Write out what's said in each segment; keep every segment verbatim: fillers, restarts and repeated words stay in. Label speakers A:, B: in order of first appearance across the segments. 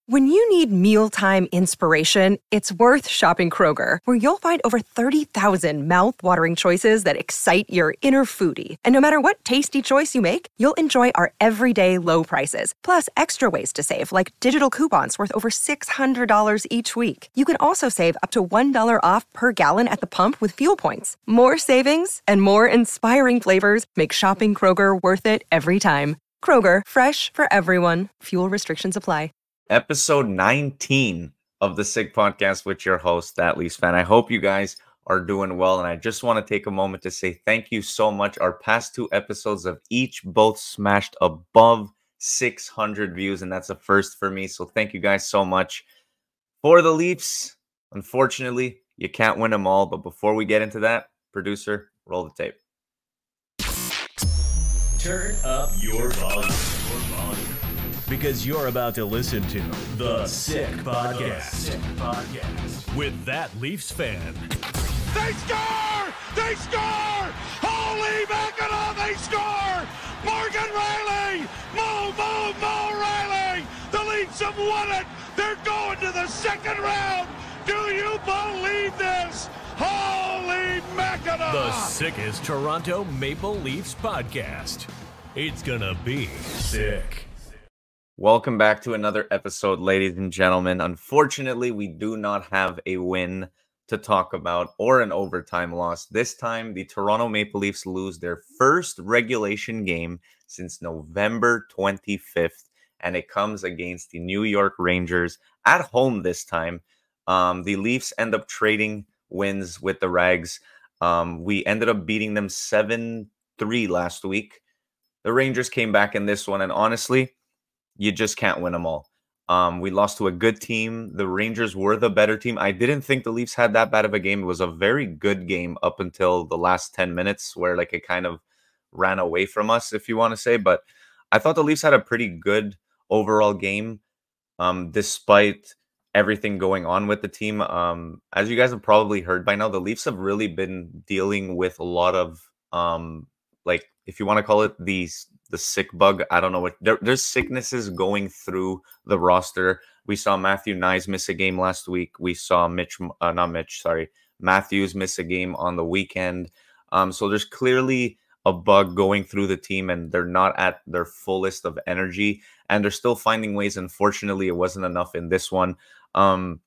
A: When you need mealtime inspiration, it's worth shopping Kroger, where you'll find over thirty thousand mouth-watering choices that excite your inner foodie. And no matter what tasty choice you make, you'll enjoy our everyday low prices, plus extra ways to save, like digital coupons worth over six hundred dollars each week. You can also save up to one dollar off per gallon at the pump with fuel points. More savings and more inspiring flavors make shopping Kroger worth it every time. Kroger, fresh for everyone. Fuel restrictions apply.
B: Episode nineteen of the Sick Podcast with your host, That Leafs Fan. I hope you guys are doing well, and I just want to take a moment to say thank you so much. Our past two episodes have each both smashed above six hundred views, and that's a first for me, so thank you guys so much. For the Leafs, unfortunately, you can't win them all, but before we get into that, producer, roll the tape.
C: Turn up your volume. Because you're about to listen to The Sick Podcast. Sick Podcast. With That Leafs Fan.
D: They score! They score! Holy mackerel, they score! Morgan Riley! Mo, Mo, Mo Riley! The Leafs have won it! They're going to the second round! Do you believe this? Holy mackerel!
C: The sickest Toronto Maple Leafs podcast. It's gonna be sick.
B: Welcome back to another episode, ladies and gentlemen. Unfortunately, we do not have a win to talk about or an overtime loss. This time, the Toronto Maple Leafs lose their first regulation game since November twenty-fifth, and it comes against the New York Rangers at home this time. Um, the Leafs end up trading wins with the Rags. Um, we ended up beating them seven three last week. The Rangers came back in this one, and honestly, you just can't win them all. Um, we lost to a good team. The Rangers were the better team. I didn't think the Leafs had that bad of a game. It was a very good game up until the last ten minutes where like it kind of ran away from us, if you want to say. But I thought the Leafs had a pretty good overall game um, despite everything going on with the team. Um, as you guys have probably heard by now, the Leafs have really been dealing with a lot of, um, like, if you want to call it these the sick bug. I don't know what there, there's sicknesses going through the roster. We saw Matthew Nyes miss a game last week. We saw Mitch, uh, not Mitch, sorry, Matthews miss a game on the weekend. Um, so there's clearly a bug going through the team, and they're not at their fullest of energy, and they're still finding ways. Unfortunately, it wasn't enough in this one. Um,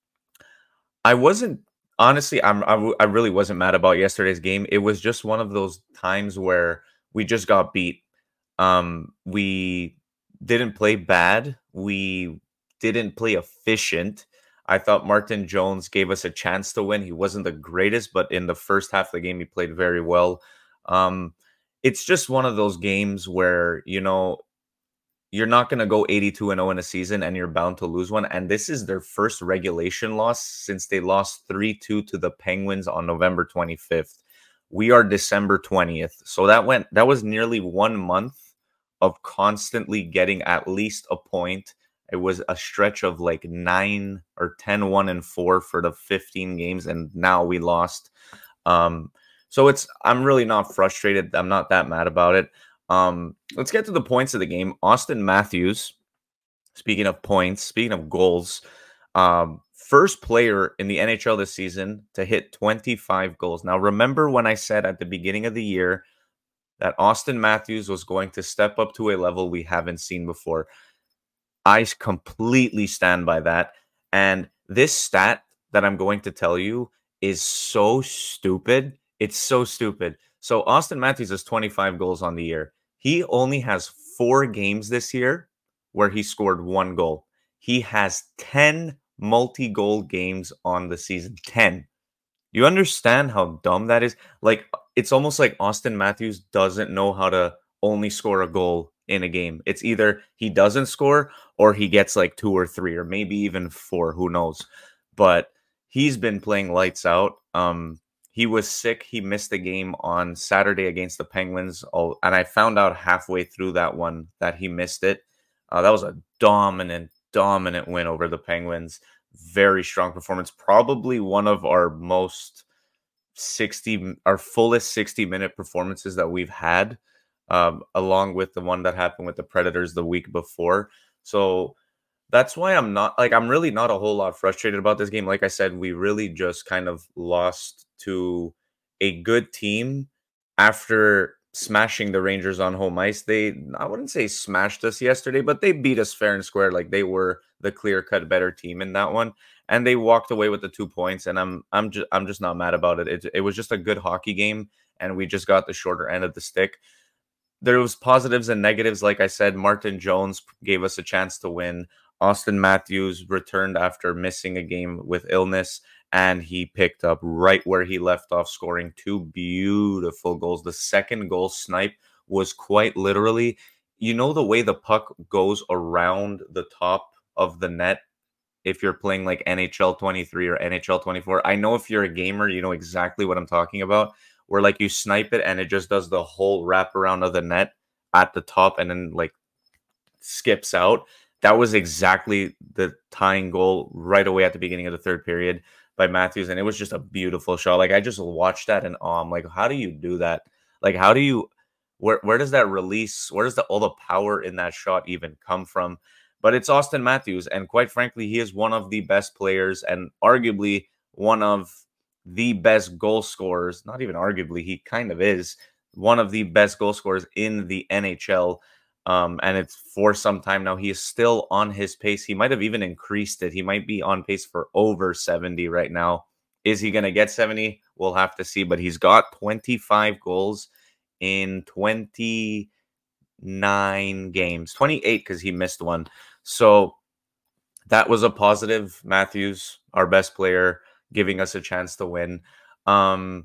B: I wasn't honestly, I'm, I, w- I really wasn't mad about yesterday's game. It was just one of those times where we just got beat. Um, we didn't play bad. We didn't play efficient. I thought Martin Jones gave us a chance to win. He wasn't the greatest, but in the first half of the game, he played very well. Um, it's just one of those games where, you know, you're not going to go eighty-two and oh in a season and you're bound to lose one. And this is their first regulation loss since they lost three two to the Penguins on November twenty-fifth. We are December twentieth. So that went, that was nearly one month of constantly getting at least a point. It was a stretch of like nine or ten, one and four for the fifteen games. And now we lost. Um, so it's, I'm really not frustrated. I'm not that mad about it. Um, let's get to the points of the game. Auston Matthews, speaking of points, speaking of goals, um, first player in the N H L this season to hit twenty-five goals. Now, remember when I said at the beginning of the year that Auston Matthews was going to step up to a level we haven't seen before? I completely stand by that. And this stat that I'm going to tell you is so stupid. It's so stupid. So Auston Matthews has twenty-five goals on the year. He only has four games this year where he scored one goal. He has ten multi-goal games on the season. ten. You understand how dumb that is? Like, it's almost like Auston Matthews doesn't know how to only score a goal in a game. It's either he doesn't score or he gets like two or three or maybe even four. Who knows? But he's been playing lights out. Um, he was sick. He missed the game on Saturday against the Penguins. And I found out halfway through that one that he missed it. Uh, that was a dominant, dominant win over the Penguins. Very strong performance. Probably one of our most sixty, our fullest sixty minute performances that we've had, um, along with the one that happened with the Predators the week before. So That's why I'm not like I'm really not a whole lot frustrated about this game. Like I said, we really just kind of lost to a good team after smashing the Rangers on home ice. They I wouldn't say smashed us yesterday, but they beat us fair and square. Like they were the clear-cut better team in that one. And they walked away with the two points. And I'm I'm just I'm just not mad about it. It it was just a good hockey game, and we just got the shorter end of the stick. There was positives and negatives. Like I said, Martin Jones gave us a chance to win. Austin Matthews returned after missing a game with illness, and he picked up right where he left off, scoring two beautiful goals. The second goal snipe was quite literally, you know, the way the puck goes around the top of the net if you're playing like N H L twenty-three or N H L twenty-four. I know if you're a gamer, you know exactly what I'm talking about, where like you snipe it and it just does the whole wraparound of the net at the top and then like skips out. That was exactly the tying goal right away at the beginning of the third period by Matthews. And it was just a beautiful shot. Like I just watched that and oh, I'm like, how do you do that? Like, how do you, where, where does that release, where does the, all the power in that shot even come from? But it's Austin Matthews. And quite frankly, he is one of the best players and arguably one of the best goal scorers. Not even arguably, he kind of is one of the best goal scorers in the N H L. Um, and it's for some time now. He is still on his pace. He might have even increased it. He might be on pace for over seventy right now. Is he going to get seventy? We'll have to see. But he's got twenty-five goals in twenty-nine games. twenty-eight because he missed one. So that was a positive. Matthews, our best player, giving us a chance to win. Um,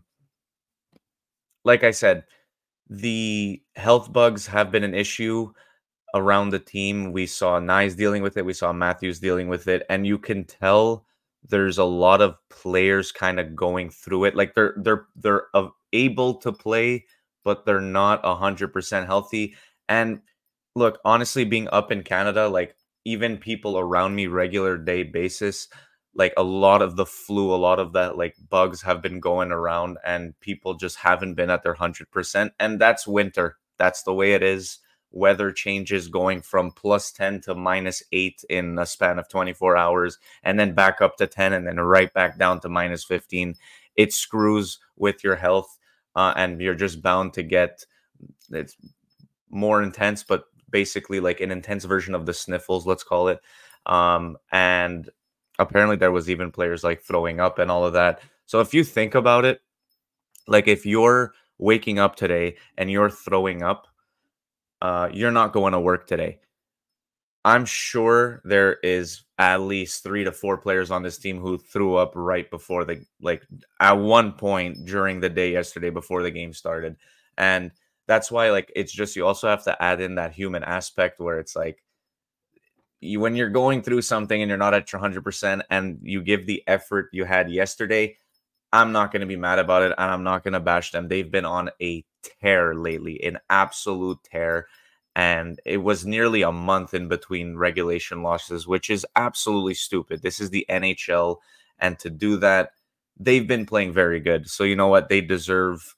B: like I said, the health bugs have been an issue around the team. We saw Nyes dealing with it. We saw Matthews dealing with it. And you can tell there's a lot of players kind of going through it. Like they're they're they're uh, able to play, but they're not one hundred percent healthy. And look, honestly, being up in Canada, like even people around me regular day basis, like a lot of the flu, a lot of that like bugs have been going around and people just haven't been at their one hundred percent. And that's winter. That's the way it is. Weather changes going from plus ten to minus eight in a span of twenty-four hours and then back up to ten and then right back down to minus fifteen. It screws with your health uh, and you're just bound to get it's more intense, but basically like an intense version of the sniffles, let's call it. Um, and apparently there was even players like throwing up and all of that. So if you think about it, like if you're waking up today and you're throwing up, uh, you're not going to work today. I'm sure there is at least three to four players on this team who threw up right before the, like at one point during the day yesterday before the game started. And that's why like, it's just, you also have to add in that human aspect where it's like, you, when you're going through something and you're not at your one hundred percent and you give the effort you had yesterday, I'm not going to be mad about it and I'm not going to bash them. They've been on a tear lately, an absolute tear. And it was nearly a month in between regulation losses, which is absolutely stupid. This is the N H L. And to do that, they've been playing very good. So you know what? They deserve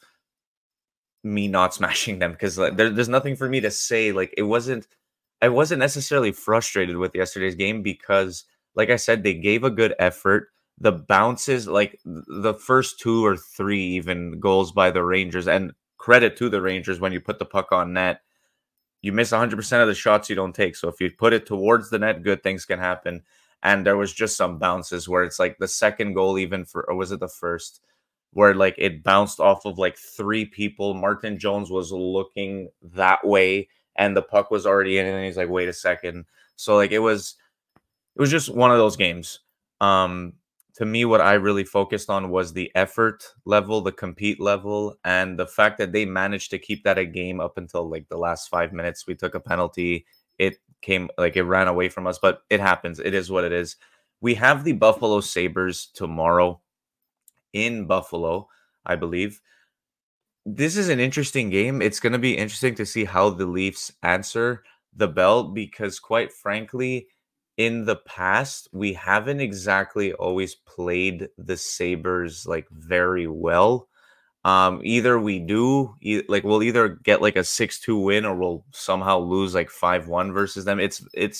B: me not smashing them because like, there, there's nothing for me to say. Like it wasn't, I wasn't necessarily frustrated with yesterday's game because, like I said, they gave a good effort. The bounces, like the first two or three even goals by the Rangers, and credit to the Rangers when you put the puck on net, you miss one hundred percent of the shots you don't take. So if you put it towards the net, good things can happen. And there was just some bounces where it's like the second goal even for, or was it the first? Where like it bounced off of like three people. Martin Jones was looking that way and the puck was already in and he's like, wait a second. So like it was it was just one of those games. Um to me, what I really focused on was the effort level, the compete level, and the fact that they managed to keep that a game up until like the last five minutes. We took a penalty. It came like it ran away from us, but it happens. It is what it is. We have the Buffalo Sabres tomorrow in Buffalo, I believe. This is an interesting game. It's going to be interesting to see how the Leafs answer the bell because, quite frankly, in the past, we haven't exactly always played the Sabres like very well. Um, either we do, e- like we'll either get like a six two win or we'll somehow lose like five one versus them. It's it's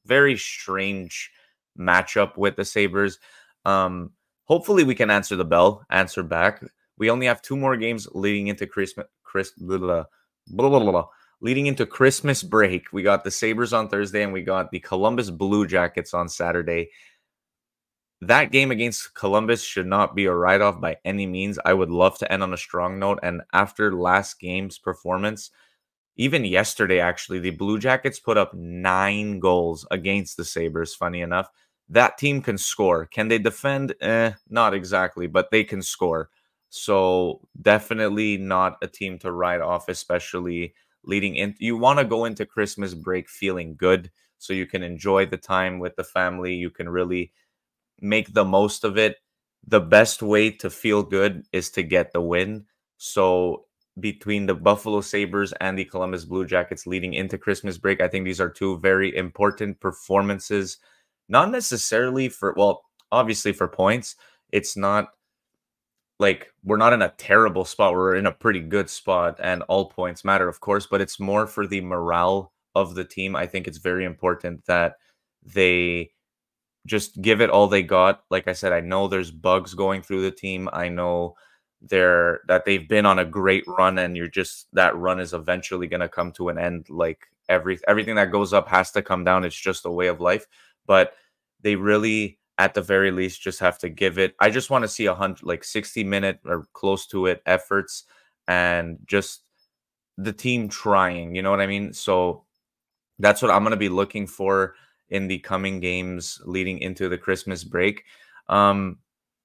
B: very strange matchup with the Sabres. Um, hopefully we can answer the bell, answer back. We only have two more games leading into Christmas, Chris, blah, blah, blah, blah, blah, leading into Christmas break. We got the Sabres on Thursday, and we got the Columbus Blue Jackets on Saturday. That game against Columbus should not be a write-off by any means. I would love to end on a strong note. And after last game's performance, even yesterday, actually, the Blue Jackets put up nine goals against the Sabres, funny enough. That team can score. Can they defend? Eh, not exactly, but they can score. So definitely not a team to write off, especially leading in. You want to go into Christmas break feeling good so you can enjoy the time with the family. You can really make the most of it. The best way to feel good is to get the win. So between the Buffalo Sabres and the Columbus Blue Jackets leading into Christmas break, I think these are two very important performances. Not necessarily for, well, obviously for points. It's not like we're not in a terrible spot. We're in a pretty good spot, and all points matter, of course, but it's more for the morale of the team. I think it's very important that they just give it all they got. Like I said, I know there's bugs going through the team. I know they're that they've been on a great run, and you're just that run is eventually going to come to an end. Like every everything that goes up has to come down. It's just a way of life. But they really, at the very least, just have to give it. I just want to see a hundred, like sixty minute or close to it efforts, and just the team trying. You know what I mean? So that's what I'm going to be looking for in the coming games leading into the Christmas break. Um,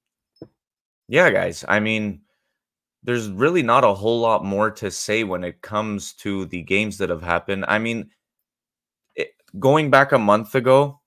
B: yeah, guys. I mean, there's really not a whole lot more to say when it comes to the games that have happened. I mean, it, going back a month ago,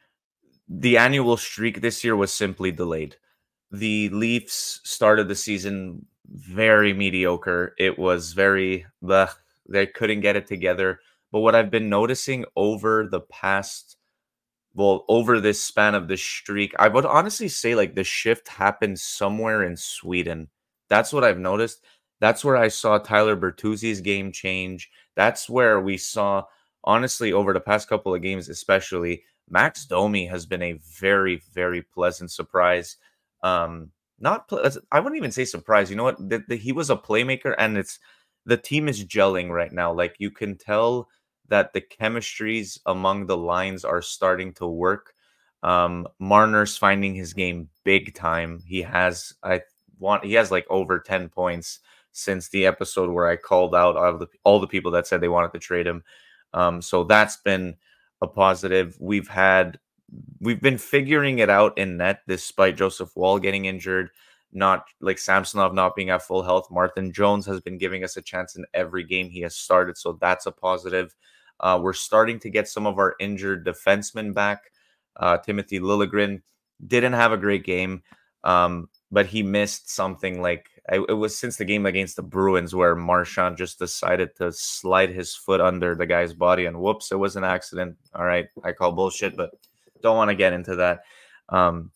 B: the annual streak this year was simply delayed. The Leafs started the season very mediocre. It was very, bleh, they couldn't get it together. But what I've been noticing over the past Well, over this span of this streak, I would honestly say like the shift happened somewhere in Sweden. That's what I've noticed. That's where I saw Tyler Bertuzzi's game change. That's where we saw, honestly, over the past couple of games, especially, Max Domi has been a very, very pleasant surprise. Um, not, ple- I wouldn't even say surprise. You know what? The, the, he was a playmaker, and it's the team is gelling right now. Like you can tell that the chemistries among the lines are starting to work. Um, Marner's finding his game big time. He has, I want, he has like over ten points since the episode where I called out all the all the people that said they wanted to trade him. Um, so that's been a positive. We've had, we've been figuring it out in net despite Joseph Woll getting injured. Not like Samsonov not being at full health. Martin Jones has been giving us a chance in every game he has started, so that's a positive. Uh, we're starting to get some of our injured defensemen back. Uh, Timothy Liljegren didn't have a great game, um, but he missed something like it, it was since the game against the Bruins where Marchand just decided to slide his foot under the guy's body, and whoops, it was an accident. All right, I call bullshit, but don't want to get into that. Um,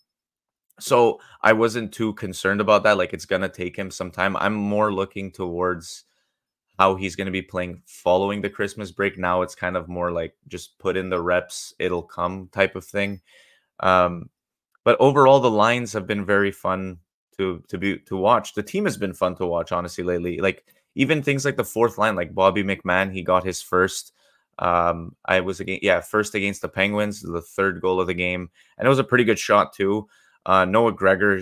B: so I wasn't too concerned about that. Like it's gonna take him some time. I'm more looking towards how he's going to be playing following the Christmas break. Now it's kind of more like just put in the reps, it'll come type of thing. Um, but overall, the lines have been very fun to to be to watch. The team has been fun to watch, honestly, lately. Like even things like the fourth line, like Bobby McMann, he got his first. Um, I was again, yeah, first against the Penguins, the third goal of the game, and it was a pretty good shot too. Uh, Noah Gregor,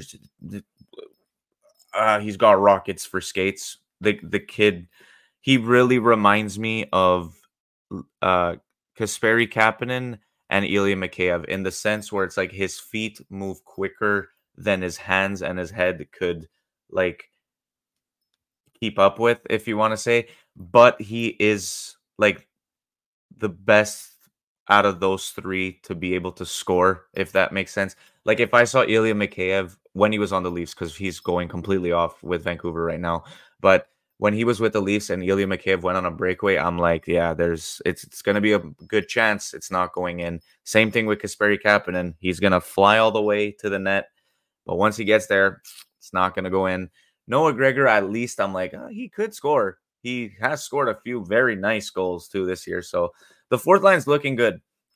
B: uh, he's got rockets for skates. The the kid. He really reminds me of uh, Kasperi Kapanen and Ilya Mikheyev in the sense where it's like his feet move quicker than his hands and his head could like keep up with, if you want to say. But he is like the best out of those three to be able to score, if that makes sense. Like if I saw Ilya Mikheyev when he was on the Leafs, because he's going completely off with Vancouver right now, but when he was with the Leafs and Ilya Mikheyev went on a breakaway, I'm like, yeah, there's it's it's going to be a good chance it's not going in. Same thing with Kasperi Kapanen. He's going to fly all the way to the net, but once he gets there, it's not going to go in. Noah Gregor, at least I'm like, oh, he could score. He has scored a few very nice goals too this year. So the fourth line's looking good.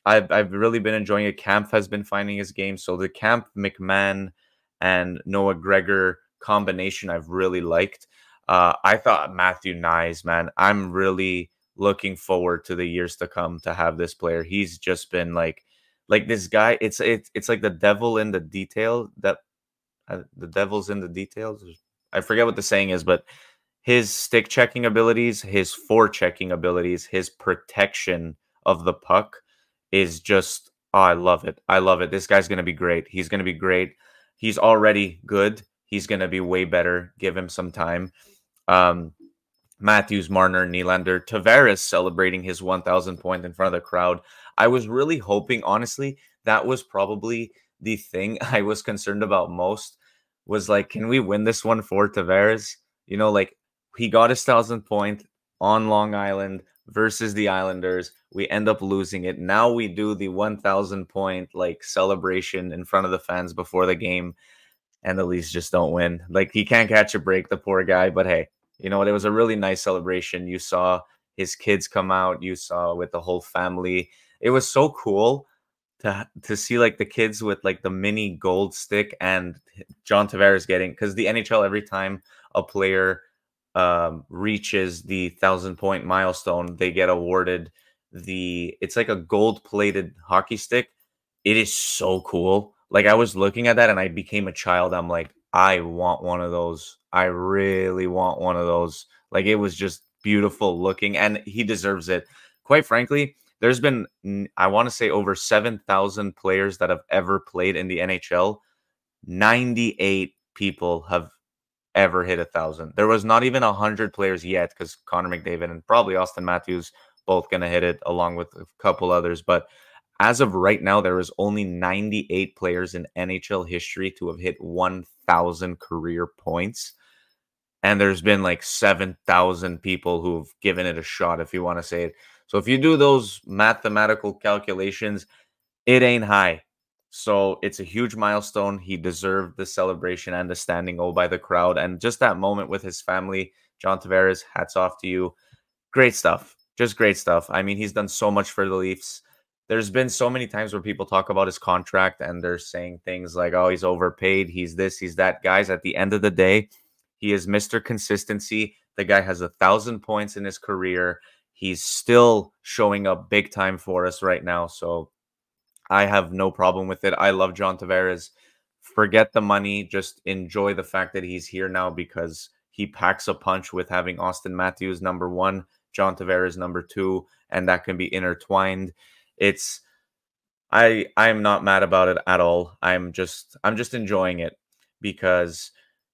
B: I've I've really been enjoying it. Camp has been finding his game. So the Camp, McMahon, and Noah Gregor combination I've really liked. Uh, I thought Matthew Nyes, man, I'm really looking forward to the years to come to have this player. He's just been like like this guy. It's it's it's like the devil in the detail. That uh, the devil's in the details. I forget what the saying is, but his stick checking abilities, his forechecking abilities, his protection of the puck is just, oh, I love it. I love it. This guy's going to be great. He's going to be great. He's already good. He's going to be way better. Give him some time. Um, Matthews, Marner, Nylander, Tavares celebrating his one thousand point in front of the crowd. I was really hoping, honestly, that was probably the thing I was concerned about most, was like, can we win this one for Tavares? You know, like, he got his thousand point on Long Island versus the Islanders. We end up losing it. Now we do the one thousand point like celebration in front of the fans before the game, and the Leafs just don't win. Like, he can't catch a break, the poor guy. But hey, you know what? It was a really nice celebration. You saw his kids come out. You saw with the whole family. It was so cool to to see like the kids with like the mini gold stick and John Tavares getting, because the N H L, every time a player um, reaches the thousand point milestone, they get awarded the, it's like a gold plated hockey stick. It is so cool. Like, I was looking at that and I became a child. I'm like, I want one of those. I really want one of those. Like, it was just beautiful looking, and he deserves it. Quite frankly, there's been, I want to say, over seven thousand players that have ever played in the N H L. ninety-eight people have ever hit a thousand. There was not even one hundred players yet, because Connor McDavid and probably Austin Matthews both going to hit it along with a couple others. But as of right now, there is only ninety-eight players in N H L history to have hit one thousand career points. And there's been like seven thousand people who've given it a shot, if you want to say it. So if you do those mathematical calculations, it ain't high. So it's a huge milestone. He deserved the celebration and the standing O by the crowd. And just that moment with his family, John Tavares, hats off to you. Great stuff. Just great stuff. I mean, he's done so much for the Leafs. There's been so many times where people talk about his contract and they're saying things like, oh, he's overpaid, he's this, he's that. Guys, at the end of the day, he is Mister Consistency. The guy has a thousand points in his career. He's still showing up big time for us right now. So I have no problem with it. I love John Tavares. Forget the money. Just enjoy the fact that he's here now, because he packs a punch with having Austin Matthews number one, John Tavares number two, and that can be intertwined. It's I I'm not mad about it at all. I'm just I'm just enjoying it, because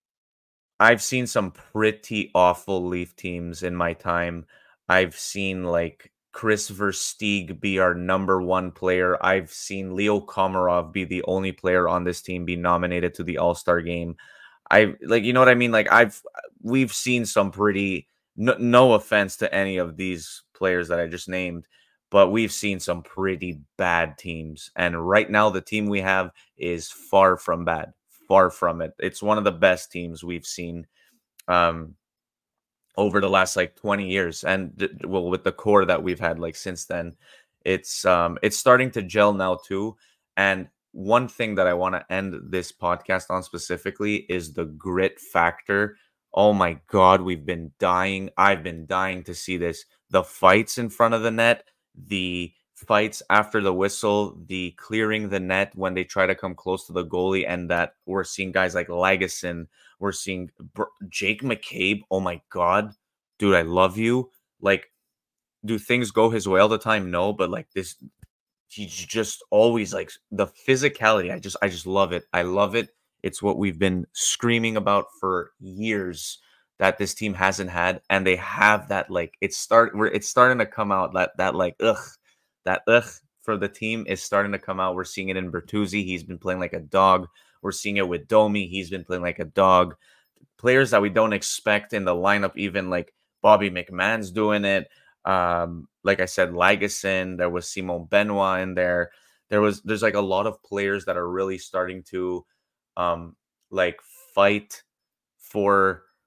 B: I've seen some pretty awful Leaf teams in my time. I've seen like Chris Versteeg be our number one player. I've seen Leo Komarov be the only player on this team be nominated to the All-Star game. I like, you know what I mean? Like, I've we've seen some pretty, no, no offense to any of these players that I just named, but we've seen some pretty bad teams. And right now, the team we have is far from bad. Far from it. It's one of the best teams we've seen um, over the last like twenty years. And well, with the core that we've had like since then, it's um, it's starting to gel now too. And one thing that I want to end this podcast on specifically is the grit factor. Oh my God, we've been dying. I've been dying to see this. The fights in front of the net, the fights after the whistle, the clearing the net when they try to come close to the goalie, and that we're seeing guys like Lagesson, we're seeing Br- Jake McCabe. Oh my God, dude, I love you. Like, do things go his way all the time? No, but like this, he's just always like the physicality. I just, I just love it. I love it. It's what we've been screaming about for years that this team hasn't had, and they have that. Like, it's start, where it's starting to come out. That that like ugh. That ugh for the team is starting to come out. We're seeing it in Bertuzzi. He's been playing like a dog. We're seeing it with Domi. He's been playing like a dog. Players that we don't expect in the lineup, even like Bobby McMahon's doing it. Um, like I said, Lagesson. There was Simon Benoit in there. There was there's like a lot of players that are really starting to um like fight for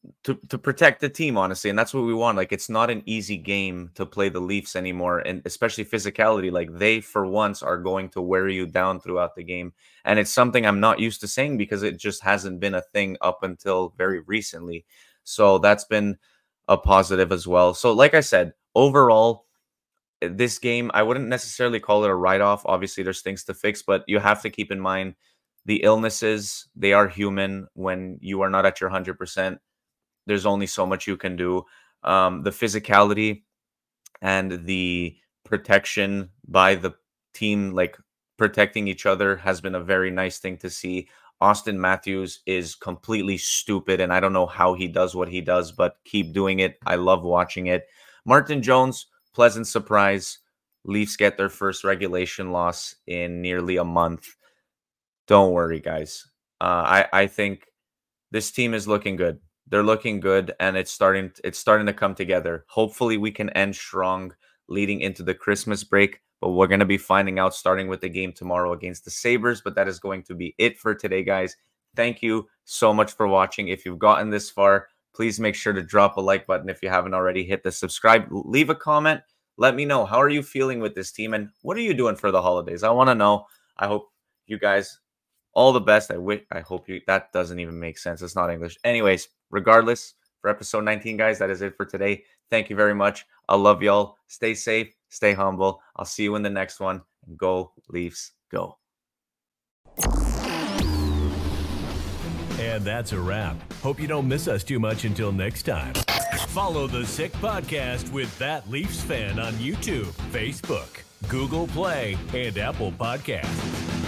B: to to protect the team, honestly, and that's what we want. Like, it's not an easy game to play the Leafs anymore, and especially physicality. Like, they for once are going to wear you down throughout the game, and it's something I'm not used to saying because it just hasn't been a thing up until very recently. So that's been a positive as well. So, like I said, overall, this game, I wouldn't necessarily call it a write-off. Obviously, there's things to fix, but you have to keep in mind the illnesses. They are human. When you are not at your one hundred percent, there's only so much you can do. Um, the physicality and the protection by the team, like protecting each other, has been a very nice thing to see. Auston Matthews is completely stupid, and I don't know how he does what he does, but keep doing it. I love watching it. Martin Jones, pleasant surprise. Leafs get their first regulation loss in nearly a month. Don't worry, guys. Uh, I, I think this team is looking good. They're looking good, and it's starting it's starting to come together. Hopefully, we can end strong leading into the Christmas break, but we're going to be finding out starting with the game tomorrow against the Sabres. But that is going to be it for today, guys. Thank you so much for watching. If you've gotten this far, please make sure to drop a like button if you haven't already. Hit the subscribe. Leave a comment. Let me know, how are you feeling with this team, and what are you doing for the holidays? I want to know. I hope you guys all the best. I wish, I hope you, that doesn't even make sense. It's not English. Anyways, regardless, for episode nineteen, guys, that is it for today. Thank you very much. I love y'all. Stay safe. Stay humble. I'll see you in the next one. And go Leafs, go.
C: And that's a wrap. Hope you don't miss us too much until next time. Follow the Sick Podcast with That Leafs Fan on YouTube, Facebook, Google Play, and Apple Podcasts.